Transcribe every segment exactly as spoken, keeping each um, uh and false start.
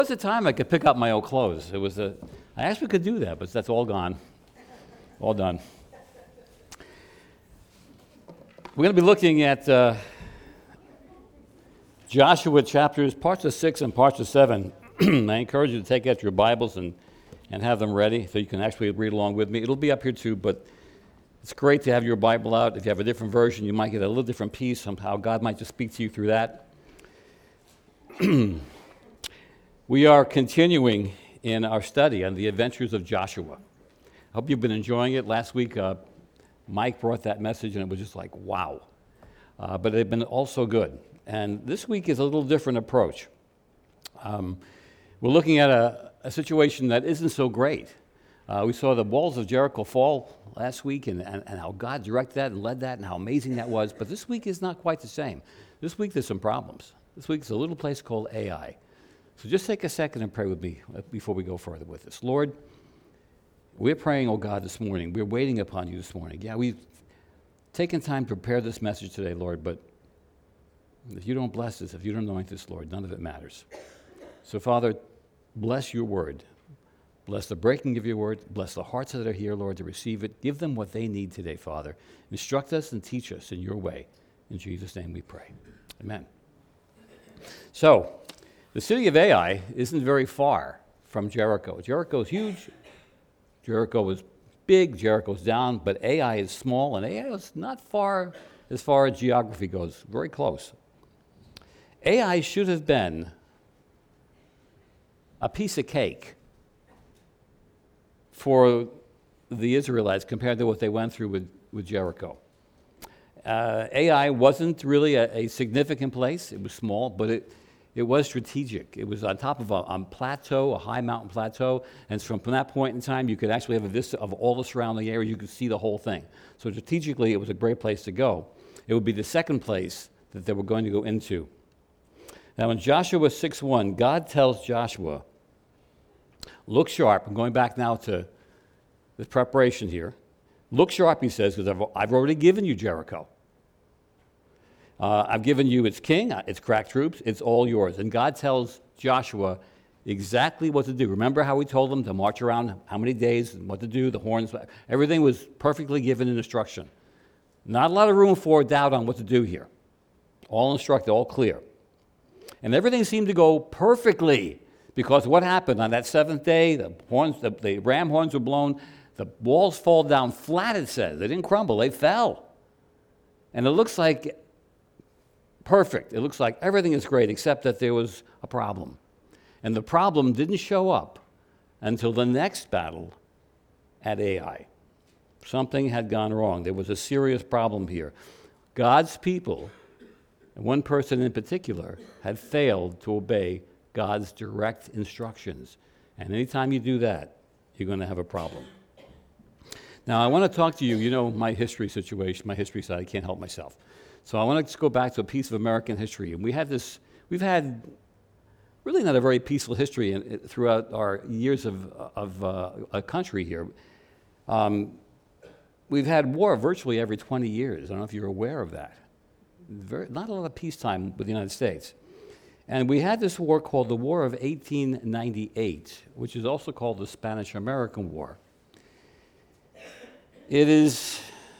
There was a time I could pick up my old clothes. It was a, I actually could do that, but that's all gone, all done. We're going to be looking at uh, Joshua chapters, parts of six and parts of seven. I encourage you to take out your Bibles and, and have them ready so you can actually read along with me. It'll be up here too, but it's great to have your Bible out. If you have a different version, you might get a little different piece, somehow God might just speak to you through that. We are continuing in our study on the adventures of Joshua. I hope you've been enjoying it. Last week, uh, Mike brought that message, and it was just like, wow. Uh, but they've been also good. And this week is a little different approach. Um, we're looking at a, a situation that isn't so great. Uh, we saw the walls of Jericho fall last week, and, and, and how God directed that and led that, and how amazing that was. But this week is not quite the same. This week there's some problems. This week is a little place called Ai. So just take a second and pray with me before we go further with this. Lord, we're praying, oh God, this morning. We're waiting upon you this morning. Yeah, we've taken time to prepare this message today, Lord, but if you don't bless us, if you don't anoint this, Lord, none of it matters. So, Father, bless your word. Bless the breaking of your word. Bless the hearts that are here, Lord, to receive it. Give them what they need today, Father. Instruct us and teach us in your way. In Jesus' name we pray. Amen. So, the city of Ai isn't very far from Jericho. Jericho's huge. Jericho is big. Jericho's down. But Ai is small, and Ai is not far as far as geography goes. Very close. Ai should have been a piece of cake for the Israelites compared to what they went through with, with Jericho. Uh, Ai wasn't really a, a significant place. It was small, but it It was strategic. It was on top of a, a plateau, a high mountain plateau, and from, from that point in time, you could actually have a vista of all the surrounding area. You could see the whole thing. So strategically, it was a great place to go. It would be the second place that they were going to go into. Now, in Joshua six one, God tells Joshua, look sharp. I'm going back now to the preparation here. Look sharp, he says, because I've, I've already given you Jericho. Uh, I've given you its king, its crack troops, it's all yours. And God tells Joshua exactly what to do. Remember how he told them to march around, how many days, and what to do, the horns, everything was perfectly given in instruction. Not a lot of room for doubt on what to do here. All instructed, all clear. And everything seemed to go perfectly, because what happened on that seventh day, the horns, the, the ram horns were blown, the walls fall down flat, it says. They didn't crumble, they fell. And it looks like perfect. It looks like everything is great, except that there was a problem. And the problem didn't show up until the next battle at Ai. Something had gone wrong. There was a serious problem here. God's people, and one person in particular, had failed to obey God's direct instructions. And anytime you do that, you're going to have a problem. Now, I want to talk to you, you know my history situation, my history side, I can't help myself. So I want to just go back to a piece of American history. And we had this, we've had really not a very peaceful history in, throughout our years of, of uh, a country here. Um, we've had war virtually every twenty years. I don't know if you're aware of that. Very, not a lot of peacetime with the United States. And we had this war called the War of eighteen ninety-eight, which is also called the Spanish-American War. It is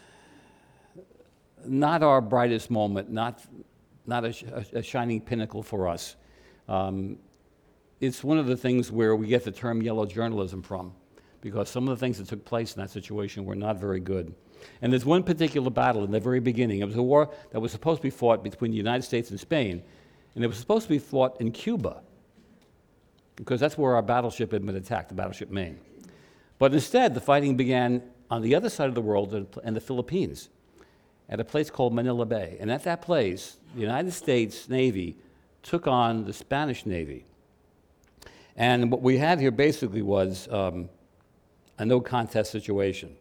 not our brightest moment, not, not a, a shining pinnacle for us. Um, it's one of the things where we get the term yellow journalism from, because some of the things that took place in that situation were not very good. And there's one particular battle in the very beginning. It was a war that was supposed to be fought between the United States and Spain, and it was supposed to be fought in Cuba, because that's where our battleship had been attacked, the battleship Maine. But instead, the fighting began on the other side of the world in the Philippines, at a place called Manila Bay. And at that place, the United States Navy took on the Spanish Navy. And what we had here basically was um, a no-contest situation.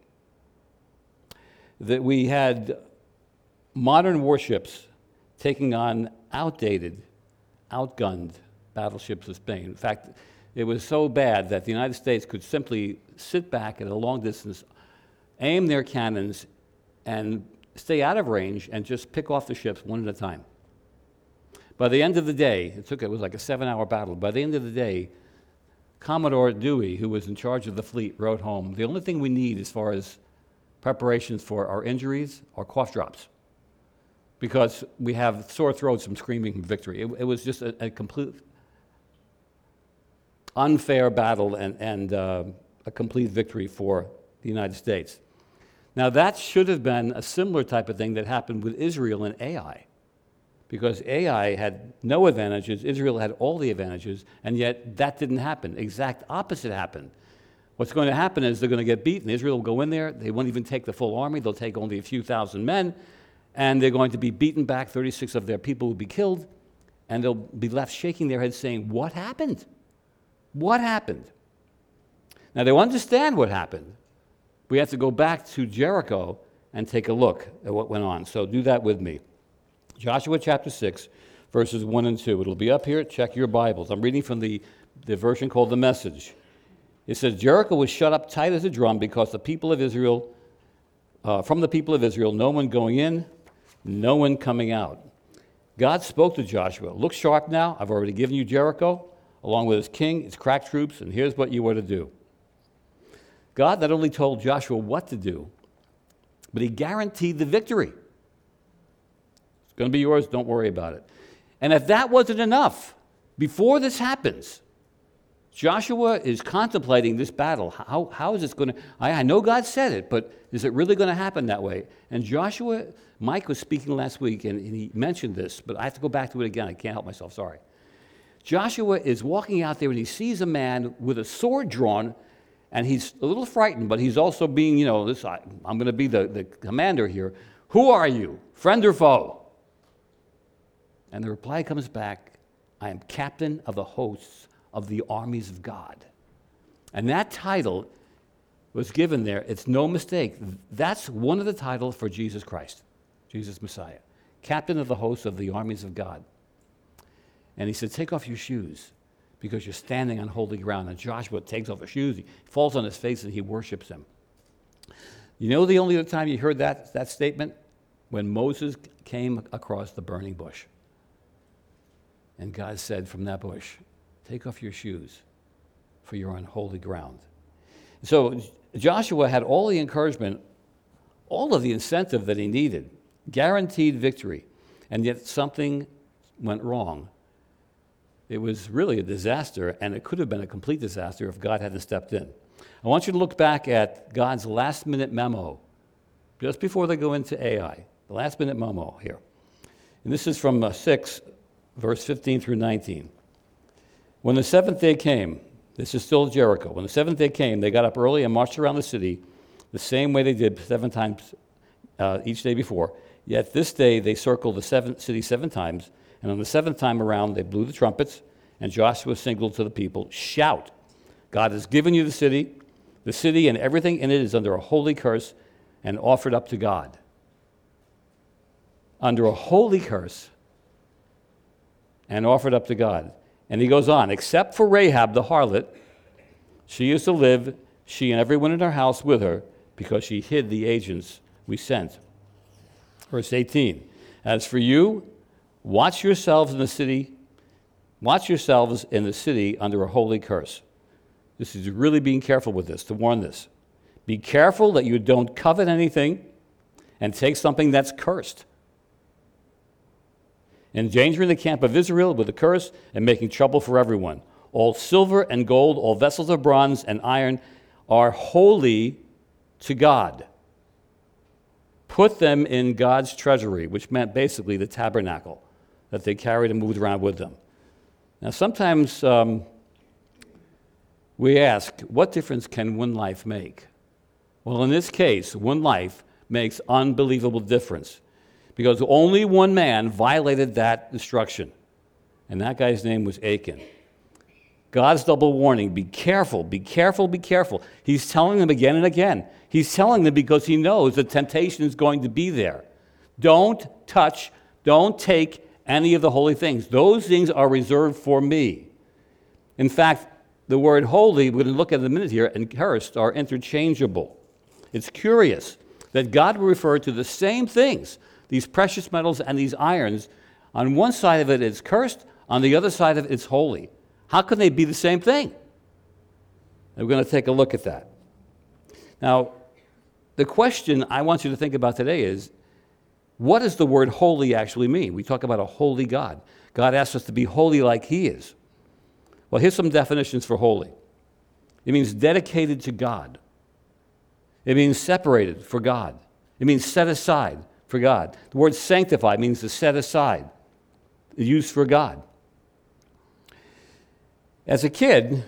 That we had modern warships taking on outdated, outgunned battleships of Spain. In fact, it was so bad that the United States could simply sit back at a long distance, aim their cannons, and stay out of range and just pick off the ships one at a time. By the end of the day, it took, it was like a seven-hour battle. By the end of the day, Commodore Dewey, who was in charge of the fleet, wrote home, the only thing we need as far as preparations for our injuries are cough drops, because we have sore throats from screaming victory. It, it was just a, a complete unfair battle and, and uh, a complete victory for the United States. Now, that should have been a similar type of thing that happened with Israel and Ai, because Ai had no advantages, Israel had all the advantages, and yet that didn't happen. Exact opposite happened. What's going to happen is they're going to get beaten. Israel will go in there, they won't even take the full army, they'll take only a few thousand men, and they're going to be beaten back, thirty-six of their people will be killed, and they'll be left shaking their heads saying, what happened? What happened? Now, they understand what happened. We have to go back to Jericho and take a look at what went on. So do that with me. Joshua chapter six, verses one and two. It'll be up here. Check your Bibles. I'm reading from the, the version called The Message. It says, Jericho was shut up tight as a drum because the people of Israel, uh, from the people of Israel, no one going in, no one coming out. God spoke to Joshua, look sharp now. I've already given you Jericho, along with its king, its crack troops, and here's what you are to do. God not only told Joshua what to do, but he guaranteed the victory. It's going to be yours, don't worry about it. And if that wasn't enough, before this happens, Joshua is contemplating this battle. How, how is this going to, I, I know God said it, but is it really going to happen that way? And Joshua, Mike was speaking last week, and, and he mentioned this, but I have to go back to it again. I can't help myself, sorry. Joshua is walking out there, and he sees a man with a sword drawn, and he's a little frightened, but he's also being, you know, this, I, I'm going to be the, the commander here. Who are you, friend or foe? And the reply comes back, I am captain of the hosts of the armies of God. And that title was given there. It's no mistake. That's one of the titles for Jesus Christ, Jesus Messiah, captain of the hosts of the armies of God. And he said, take off your shoes, because you're standing on holy ground. And Joshua takes off his shoes, he falls on his face, and he worships him. You know the only other time you heard that, that statement? When Moses came across the burning bush. And God said from that bush, take off your shoes, for you're on holy ground. So Joshua had all the encouragement, all of the incentive that he needed, guaranteed victory, and yet something went wrong. It was really a disaster, and it could have been a complete disaster if God hadn't stepped in. I want you to look back at God's last-minute memo, just before they go into Ai, the last-minute memo here. And this is from uh, six, verse fifteen through nineteen. When the seventh day came, this is still Jericho. When the seventh day came, they got up early and marched around the city the same way they did seven times uh, each day before. Yet this day they circled the seven, city seven times, and on the seventh time around they blew the trumpets, and Joshua signaled to the people, shout, God has given you the city. The city and everything in it is under a holy curse and offered up to God. Under a holy curse and offered up to God. And he goes on, except for Rahab the harlot, she used to live, she and everyone in her house with her, because she hid the agents we sent. Verse eighteen, as for you, watch yourselves in the city, watch yourselves in the city under a holy curse. This is really being careful with this, to warn this. Be careful that you don't covet anything and take something that's cursed. Endangering the camp of Israel with a curse and making trouble for everyone. All silver and gold, all vessels of bronze and iron are holy to God. Put them in God's treasury, which meant basically the tabernacle that they carried and moved around with them. Now, sometimes um, we ask, what difference can one life make? Well, in this case, one life makes unbelievable difference, because only one man violated that instruction, and that guy's name was Achan. God's double warning, be careful, be careful, be careful. He's telling them again and again. He's telling them because he knows the temptation is going to be there. Don't touch, don't take any of the holy things. Those things are reserved for me. In fact, the word holy, we're going to look at in a minute here, and cursed are interchangeable. It's curious that God will refer to the same things, these precious metals and these irons, On one side of it, it's cursed. On the other side of it, it's holy. How can they be the same thing? And we're going to take a look at that. Now, the question I want you to think about today is, what does the word holy actually mean? We talk about a holy God. God asks us to be holy like he is. Well, here's some definitions for holy. It means dedicated to God. It means separated for God. It means set aside for God. The word sanctify means to set aside, used for God. As a kid,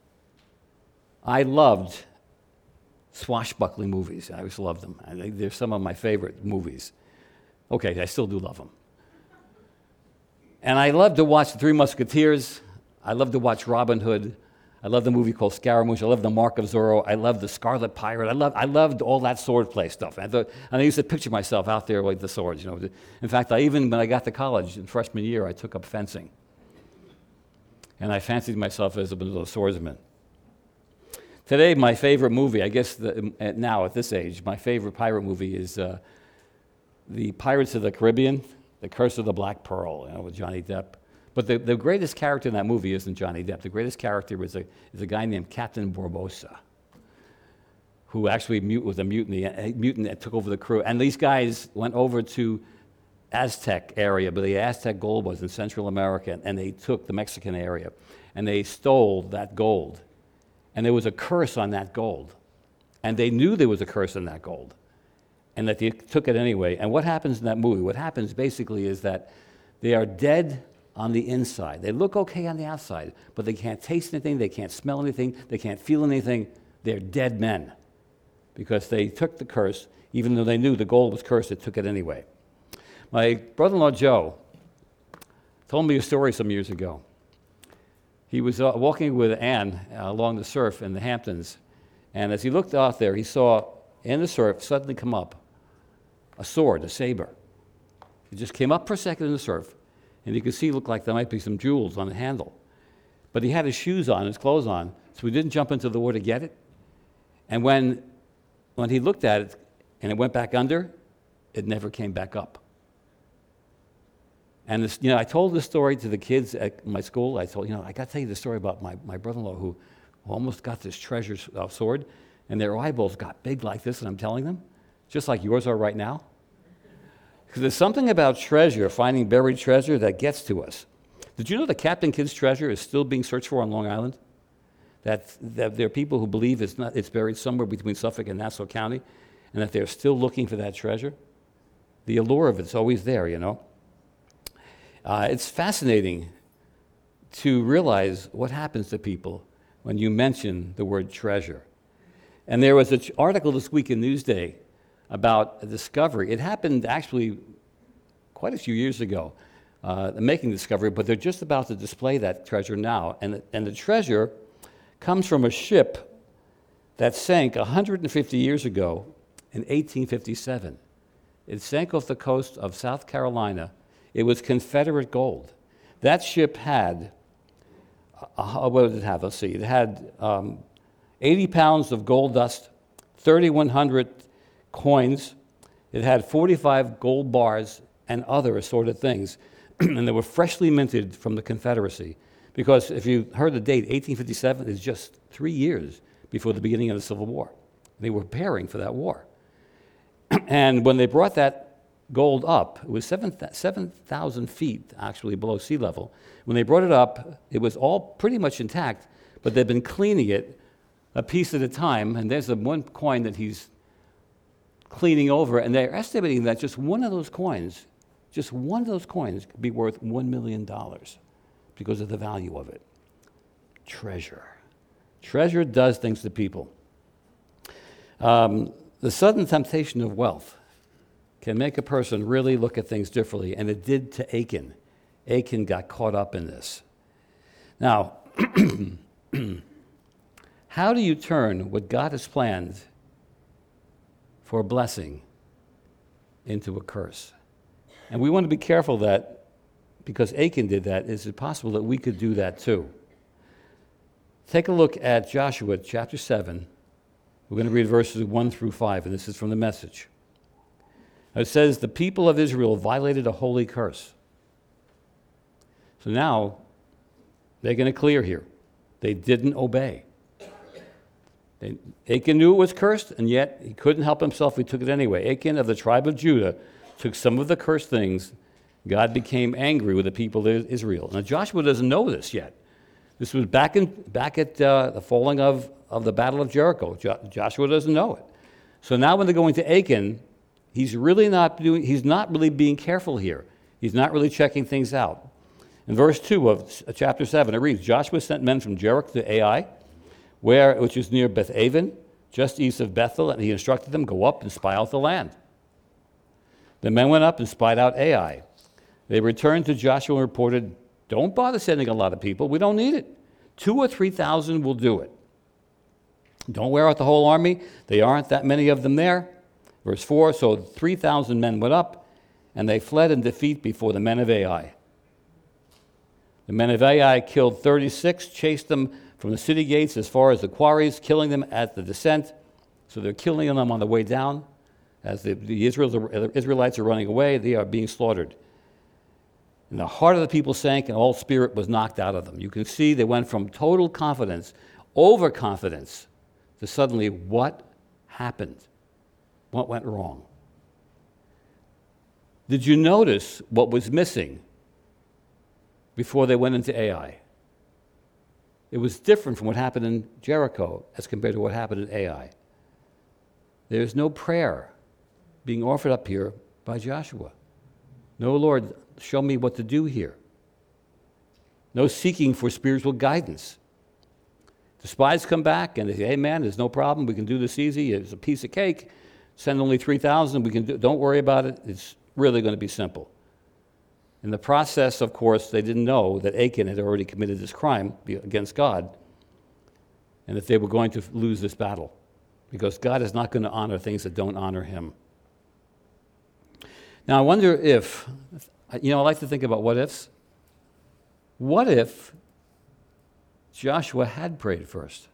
I loved swashbuckling movies. I always loved them. I think they're some of my favorite movies. Okay, I still do love them. And I loved to watch The Three Musketeers. I loved to watch Robin Hood. I loved the movie called Scaramouche. I loved The Mark of Zorro. I loved The Scarlet Pirate. I loved, I loved all that sword play stuff. And I, thought, and I used to picture myself out there with the swords. You know. In fact, I even, when I got to college in freshman year, I took up fencing. And I fancied myself as a little swordsman. Today, my favorite movie, I guess the, now at this age, my favorite pirate movie is uh, the Pirates of the Caribbean, The Curse of the Black Pearl, you know, with Johnny Depp. But the, the greatest character in that movie isn't Johnny Depp. The greatest character is a, is a guy named Captain Barbossa, who actually mute, was a mutiny, a mutant that took over the crew. And these guys went over to Aztec area, but the Aztec gold was in Central America, and they took the Mexican area, and they stole that gold. And there was a curse on that gold. And they knew there was a curse on that gold, and that they took it anyway. And what happens in that movie? What happens basically is that they are dead on the inside. They look okay on the outside, but they can't taste anything, they can't smell anything, they can't feel anything. They're dead men because they took the curse. Even though they knew the gold was cursed, they took it anyway. My brother-in-law, Joe, told me a story some years ago. He was uh, walking with Ann uh, along the surf in the Hamptons, and as he looked out there, he saw in the surf suddenly come up a sword, a saber. It just came up for a second in the surf, and you could see it looked like there might be some jewels on the handle. But he had his shoes on, his clothes on, so he didn't jump into the water to get it. And when, when he looked at it and it went back under, it never came back up. And this, you know, I told this story to the kids at my school. I told, you know, I got to tell you the story about my, my brother-in-law who, who almost got this treasure uh, sword, and their eyeballs got big like this, and I'm telling them, just like yours are right now. Because there's something about treasure, finding buried treasure, that gets to us. Did you know that Captain Kidd's treasure is still being searched for on Long Island? That, that there are people who believe it's, not, it's buried somewhere between Suffolk and Nassau County, and that they're still looking for that treasure? The allure of it's always there, you know. Uh, it's fascinating to realize what happens to people when you mention the word treasure. And there was an ch- article this week in Newsday about a discovery. It happened actually quite a few years ago, uh, making the discovery, but they're just about to display that treasure now. And the, and the treasure comes from a ship that sank one hundred fifty years ago in eighteen fifty-seven. It sank off the coast of South Carolina. It was Confederate gold. That ship had, uh, what did it have? Let's see. It had um, eighty pounds of gold dust, thirty-one hundred coins. It had forty-five gold bars and other assorted things. And they were freshly minted from the Confederacy. Because if you heard the date, eighteen fifty-seven is just three years before the beginning of the Civil War. They were preparing for that war. And when they brought that gold up, it was seven thousand feet actually below sea level. When they brought it up, it was all pretty much intact, but they've been cleaning it a piece at a time, and there's the one coin that he's cleaning over, and they're estimating that just one of those coins, just one of those coins could be worth one million dollars because of the value of it. Treasure. Treasure does things to people. Um, the sudden temptation of wealth can make a person really look at things differently, and it did to Achan. Achan got caught up in this. Now, how do you turn what God has planned for a blessing into a curse? And we want to be careful that, because Achan did that, is it possible that we could do that too? Take a look at Joshua chapter seven. We're going to read verses one through five, and this is from the Message. It says, the people of Israel violated a holy curse. So now they're going to clear here. They didn't obey. They, Achan knew it was cursed, and yet he couldn't help himself. He took it anyway. Achan of the tribe of Judah took some of the cursed things. God became angry with the people of Israel. Now Joshua doesn't know this yet. This was back in back at uh, the falling of, of the Battle of Jericho. Jo- Joshua doesn't know it. So now when they're going to Achan, he's really not doing. He's not really being careful here. He's not really checking things out. In verse two of chapter seven, it reads, Joshua sent men from Jericho to Ai, where which is near Beth-aven, just east of Bethel, and he instructed them, go up and spy out the land. The men went up and spied out Ai. They returned to Joshua and reported, don't bother sending a lot of people. We don't need it. Two or three thousand will do it. Don't wear out the whole army. There aren't that many of them there. Verse four, so three thousand men went up, and they fled in defeat before the men of Ai. The men of Ai killed thirty-six, chased them from the city gates as far as the quarries, killing them at the descent. So they're killing them on the way down. As the, the Israelites are running away, they are being slaughtered. And the heart of the people sank, and all spirit was knocked out of them. You can see they went from total confidence, overconfidence, to suddenly what happened? What went wrong? Did you notice what was missing before they went into Ai? It was different from what happened in Jericho as compared to what happened in Ai. There's no prayer being offered up here by Joshua. No, Lord, show me what to do here. No seeking for spiritual guidance. The spies come back and they say, hey man, there's no problem. We can do this easy. It's a piece of cake. Send only three thousand. We can do, don't worry about it. It's really going to be simple. In the process, of course, they didn't know that Achan had already committed this crime against God and that they were going to lose this battle because God is not going to honor things that don't honor him. Now, I wonder if, you know, I like to think about what ifs. What if Joshua had prayed first?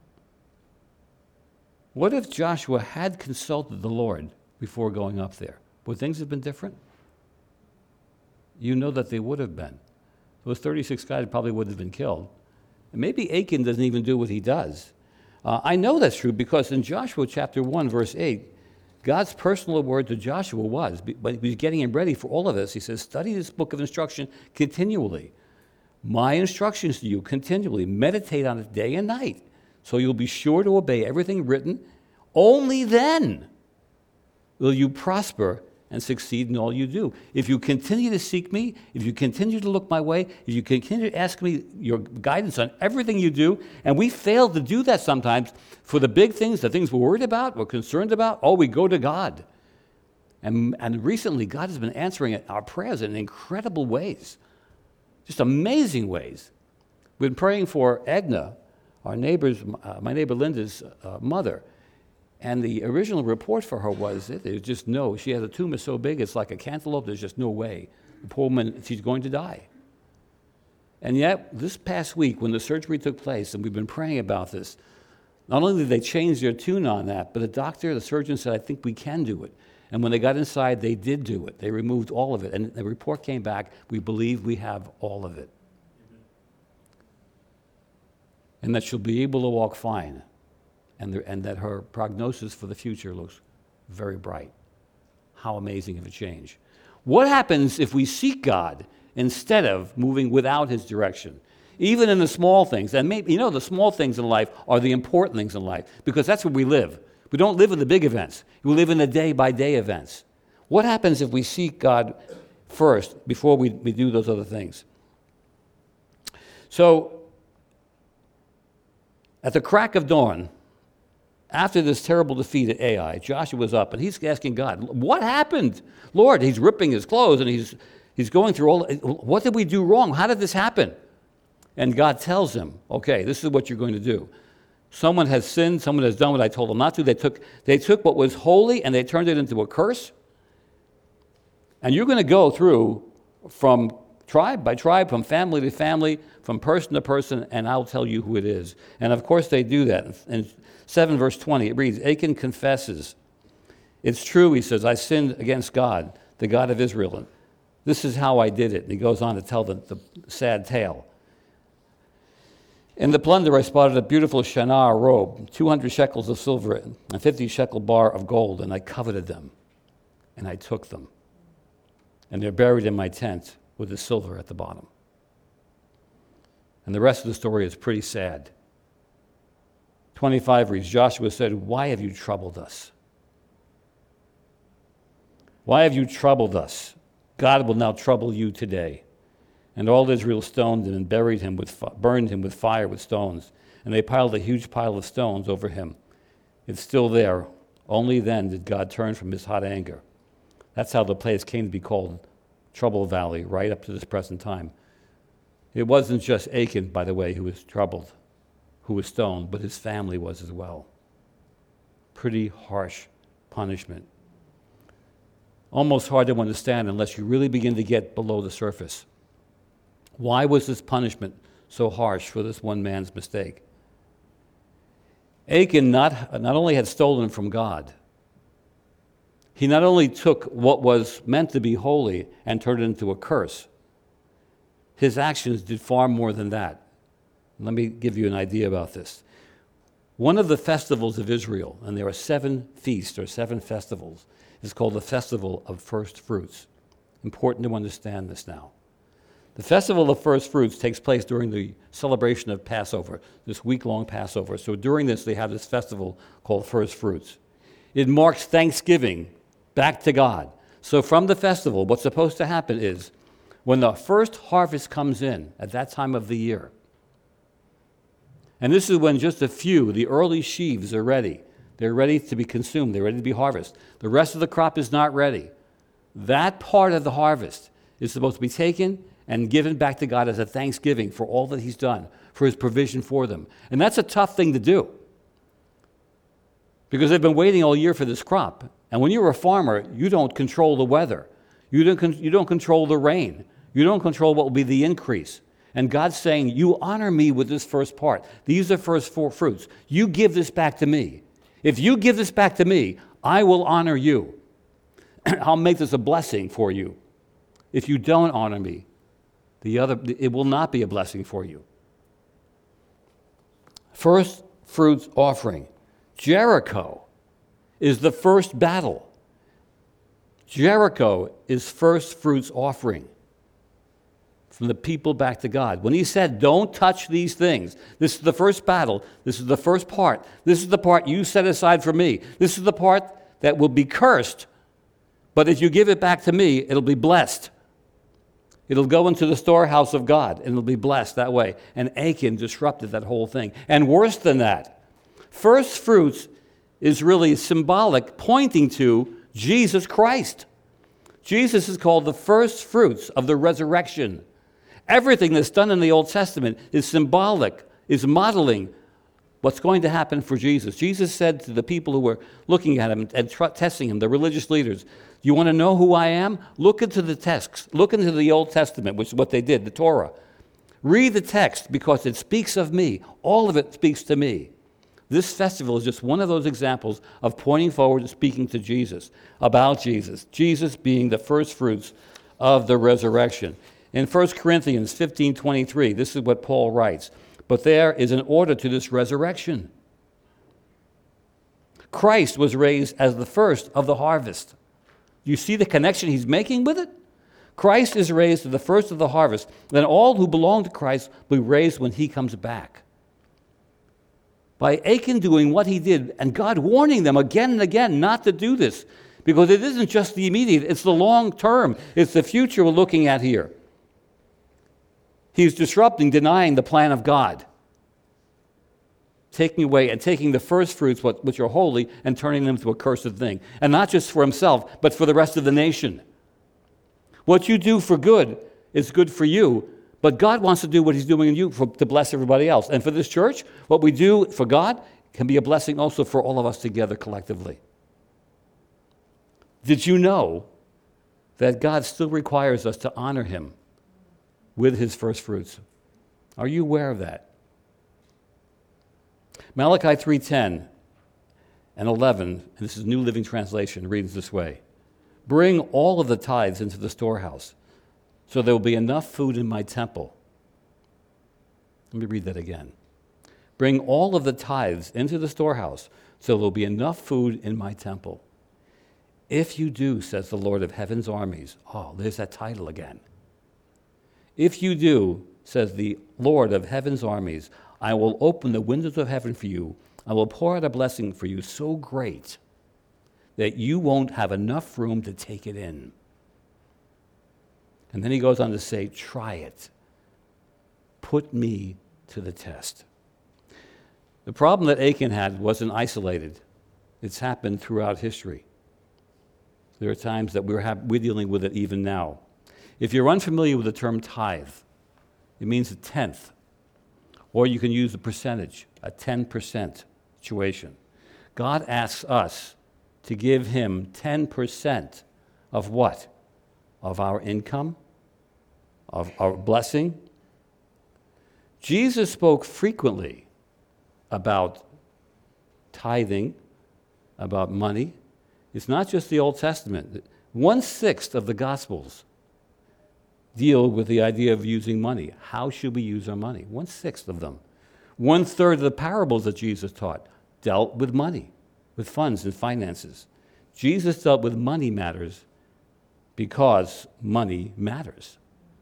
What if Joshua had consulted the Lord before going up there? Would things have been different? You know that they would have been. Those thirty-six guys probably would have been killed. And maybe Achan doesn't even do what he does. Uh, I know that's true because in Joshua chapter one, verse eight, God's personal word to Joshua was, when he was getting him ready for all of this, he says, study this book of instruction continually. My instructions to you continually. Meditate on it day and night, so you'll be sure to obey everything written. Only then will you prosper and succeed in all you do. If you continue to seek me, if you continue to look my way, if you continue to ask me your guidance on everything you do, and we fail to do that sometimes for the big things, the things we're worried about, we're concerned about, oh, we go to God. And, and recently, God has been answering our prayers in incredible ways, just amazing ways. We've been praying for Edna, our neighbor's, uh, my neighbor Linda's uh, mother. And the original report for her was that there's just no, she has a tumor so big it's like a cantaloupe, there's just no way. The poor woman, she's going to die. And yet, this past week when the surgery took place, and we've been praying about this, not only did they change their tune on that, but the doctor, the surgeon said, I think we can do it. And when they got inside, they did do it. They removed all of it. And the report came back, we believe we have all of it. Amen. And that she'll be able to walk fine. And, there, and that her prognosis for the future looks very bright. How amazing of a change. What happens if we seek God instead of moving without his direction? Even in the small things. And maybe, you know, the small things in life are the important things in life because that's where we live. We don't live in the big events. We live in the day-by-day events. What happens if we seek God first before we, we do those other things? So, at the crack of dawn, after this terrible defeat at Ai, Joshua was up, and he's asking God, what happened? Lord, he's ripping his clothes, and he's he's going through all, what did we do wrong? How did this happen? And God tells him, okay, this is what you're going to do. Someone has sinned, someone has done what I told them not to. They took, they took what was holy, and they turned it into a curse. And you're going to go through from tribe by tribe, from family to family, from person to person, and I'll tell you who it is. And of course they do that. In seven verse twenty, it reads, Achan confesses. It's true, he says, I sinned against God, the God of Israel. And This is how I did it. And he goes on to tell the, the sad tale. In the plunder, I spotted a beautiful Shinar robe, two hundred shekels of silver, and a fifty shekel bar of gold, and I coveted them, and I took them. And they're buried in my tent with the silver at the bottom. And the rest of the story is pretty sad. twenty-five reads, Joshua said, why have you troubled us? Why have you troubled us? God will now trouble you today. And all Israel stoned him and buried him with, burned him with fire with stones. And they piled a huge pile of stones over him. It's still there. Only then did God turn from his hot anger. That's how the place came to be called Trouble Valley, right up to this present time. It wasn't just Achan, by the way, who was troubled, who was stoned, but his family was as well. Pretty harsh punishment. Almost hard to understand unless you really begin to get below the surface. Why was this punishment so harsh for this one man's mistake? Achan not, not only had stolen from God, he not only took what was meant to be holy and turned it into a curse, his actions did far more than that. Let me give you an idea about this. One of the festivals of Israel, and there are seven feasts or seven festivals, is called the Festival of First Fruits. Important to understand this now. The Festival of First Fruits takes place during the celebration of Passover, this week-long Passover. So during this, they have this festival called First Fruits. It marks Thanksgiving back to God. So from the festival, what's supposed to happen is when the first harvest comes in at that time of the year, and this is when just a few, the early sheaves are ready. They're ready to be consumed. They're ready to be harvested. The rest of the crop is not ready. That part of the harvest is supposed to be taken and given back to God as a thanksgiving for all that he's done, for his provision for them. And that's a tough thing to do because they've been waiting all year for this crop. And when you're a farmer, you don't control the weather. You don't, con- you don't control the rain. You don't control what will be the increase. And God's saying, you honor me with this first part. These are first four fruits. You give this back to me. If you give this back to me, I will honor you. I'll make this a blessing for you. If you don't honor me, the other, it will not be a blessing for you. First fruits offering. Jericho is the first battle. Jericho is first fruits offering from the people back to God. When he said, don't touch these things, this is the first battle, this is the first part, this is the part you set aside for me, this is the part that will be cursed, but if you give it back to me, it'll be blessed. It'll go into the storehouse of God, and it'll be blessed that way. And Achan disrupted that whole thing. And worse than that, first fruits is really symbolic, pointing to Jesus Christ. Jesus is called the first fruits of the resurrection. Everything that's done in the Old Testament is symbolic, is modeling what's going to happen for Jesus. Jesus said to the people who were looking at him and tr- testing him, the religious leaders, you want to know who I am? Look into the texts. Look into the Old Testament, which is what they did, the Torah. Read the text because it speaks of me. All of it speaks to me. This festival is just one of those examples of pointing forward and speaking to Jesus, about Jesus, Jesus being the first fruits of the resurrection. In First Corinthians fifteen twenty-three, this is what Paul writes, but there is an order to this resurrection. Christ was raised as the first of the harvest. You see the connection he's making with it? Christ is raised as the first of the harvest. Then all who belong to Christ will be raised when he comes back. By Achan doing what he did, and God warning them again and again not to do this, because it isn't just the immediate, it's the long term. It's the future we're looking at here. He's disrupting, denying the plan of God. Taking away and taking the first fruits, which are holy, and turning them into a cursed thing. And not just for himself, but for the rest of the nation. What you do for good is good for you, but God wants to do what he's doing in you for, to bless everybody else. And for this church, what we do for God can be a blessing also for all of us together collectively. Did you know that God still requires us to honor him with his first fruits? Are you aware of that? Malachi three ten and eleven, and this is New Living Translation, reads this way. Bring all of the tithes into the storehouse, so there will be enough food in my temple. Let me read that again. Bring all of the tithes into the storehouse, so there will be enough food in my temple. If you do, says the Lord of heaven's armies. Oh, there's that title again. If you do, says the Lord of heaven's armies, I will open the windows of heaven for you. I will pour out a blessing for you so great that you won't have enough room to take it in. And then he goes on to say, try it. Put me to the test. The problem that Achan had wasn't isolated. It's happened throughout history. There are times that we're, ha- we're dealing with it even now. If you're unfamiliar with the term tithe, it means a tenth. Or you can use a percentage, a ten percent situation. God asks us to give him ten percent of what? Of our income? Of our blessing? Jesus spoke frequently about tithing, about money. It's not just the Old Testament. One-sixth of the Gospels deal with the idea of using money. How should we use our money? One-sixth of them. One-third of the parables that Jesus taught dealt with money, with funds and finances. Jesus dealt with money matters because money matters.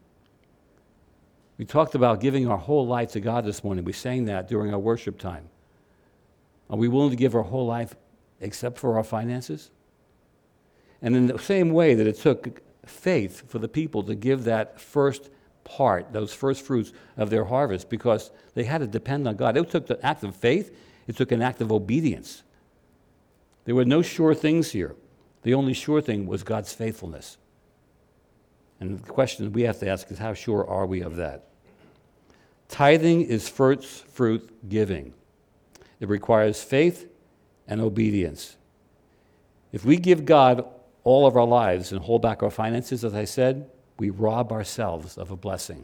We talked about giving our whole life to God this morning. We sang that during our worship time. Are we willing to give our whole life except for our finances? And in the same way that it took faith for the people to give that first part, those first fruits of their harvest, because they had to depend on God. It took the act of faith, it took an act of obedience. There were no sure things here. The only sure thing was God's faithfulness. And the question we have to ask is, how sure are we of that? Tithing is first fruit giving. It requires faith and obedience. If we give God all of our lives and hold back our finances, as I said, we rob ourselves of a blessing.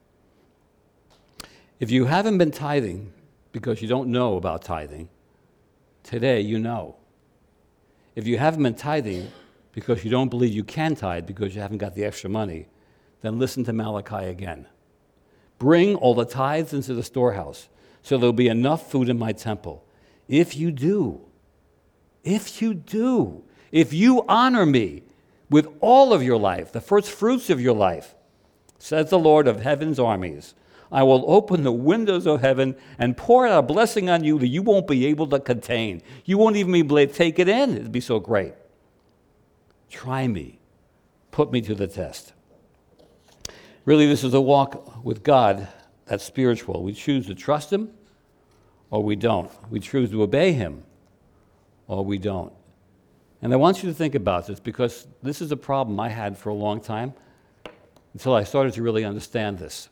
If you haven't been tithing because you don't know about tithing, today you know. If you haven't been tithing because you don't believe you can tithe because you haven't got the extra money, then listen to Malachi again. Bring all the tithes into the storehouse, so there'll be enough food in my temple. If you do, if you do, if you honor me with all of your life, the first fruits of your life, says the Lord of heaven's armies, I will open the windows of heaven and pour out a blessing on you that you won't be able to contain. You won't even be able to take it in. It'd be so great. Try me. Put me to the test. Really, this is a walk with God that's spiritual. We choose to trust him or we don't. We choose to obey him or we don't. And I want you to think about this, because this is a problem I had for a long time until I started to really understand this.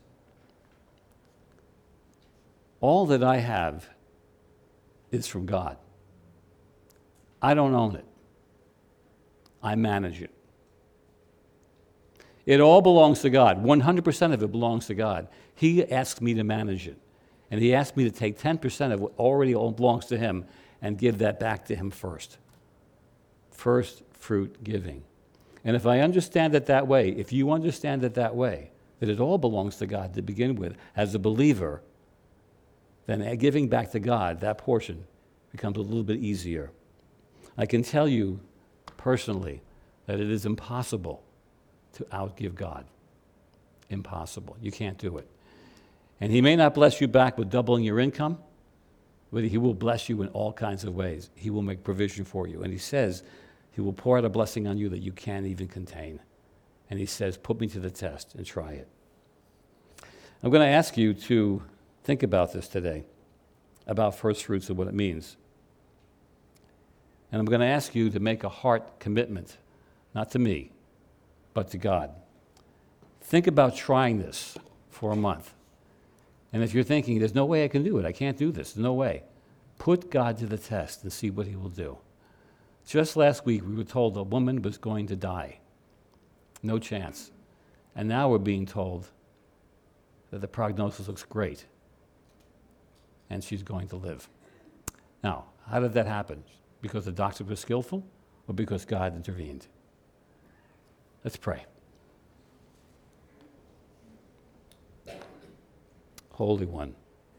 All that I have is from God. I don't own it. I manage it. It all belongs to God. one hundred percent of it belongs to God. He asks me to manage it. And he asked me to take ten percent of what already belongs to him and give that back to him first. First fruit giving. And if I understand it that way, if you understand it that way, that it all belongs to God to begin with, as a believer, then giving back to God, that portion, becomes a little bit easier. I can tell you personally that it is impossible to outgive God. Impossible. You can't do it. And he may not bless you back with doubling your income, but he will bless you in all kinds of ways. He will make provision for you. And he says he will pour out a blessing on you that you can't even contain. And he says, put me to the test and try it. I'm going to ask you to think about this today, about first fruits and what it means. And I'm going to ask you to make a heart commitment, not to me, but to God. Think about trying this for a month. And if you're thinking, there's no way I can do it, I can't do this, there's no way, put God to the test and see what he will do. Just last week, we were told a woman was going to die. No chance. And now we're being told that the prognosis looks great and she's going to live. Now, how did that happen? Because the doctors were skillful or because God intervened? Let's pray. Holy One.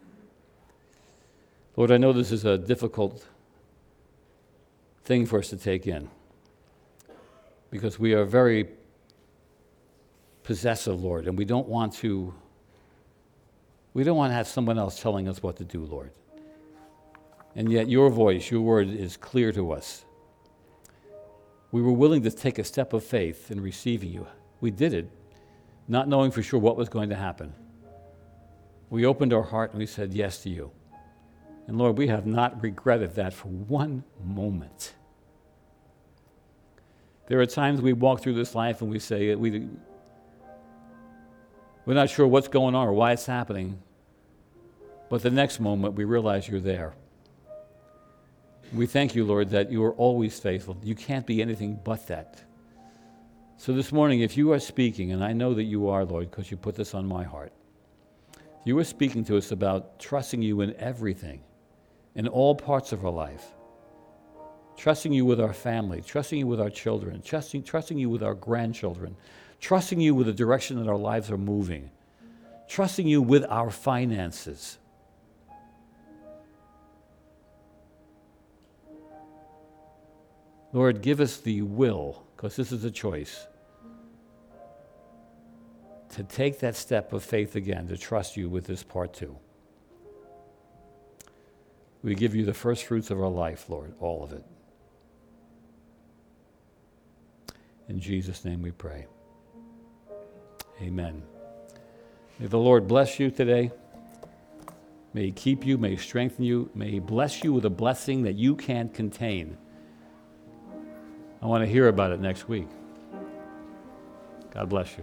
Lord, I know this is a difficult thing for us to take in because we are very possessive, Lord, and we don't want to we don't want to have someone else telling us what to do, Lord. And yet your voice, your word is clear to us. We were willing to take a step of faith in receiving you. We did it, not knowing for sure what was going to happen. We opened our heart and we said yes to you. And Lord, we have not regretted that for one moment. There are times we walk through this life and we say, we, we're not sure what's going on or why it's happening. But the next moment we realize you're there. We thank you, Lord, that you are always faithful. You can't be anything but that. So this morning, if you are speaking, and I know that you are, Lord, because you put this on my heart, you are speaking to us about trusting you in everything, in all parts of our life, trusting you with our family, trusting you with our children, trusting, trusting you with our grandchildren, trusting you with the direction that our lives are moving, trusting you with our finances. Lord, give us the will, because this is a choice, to take that step of faith again, to trust you with this part too. We give you the first fruits of our life, Lord, all of it. In Jesus' name we pray. Amen. May the Lord bless you today. May he keep you, may he strengthen you, may he bless you with a blessing that you can't contain. I want to hear about it next week. God bless you.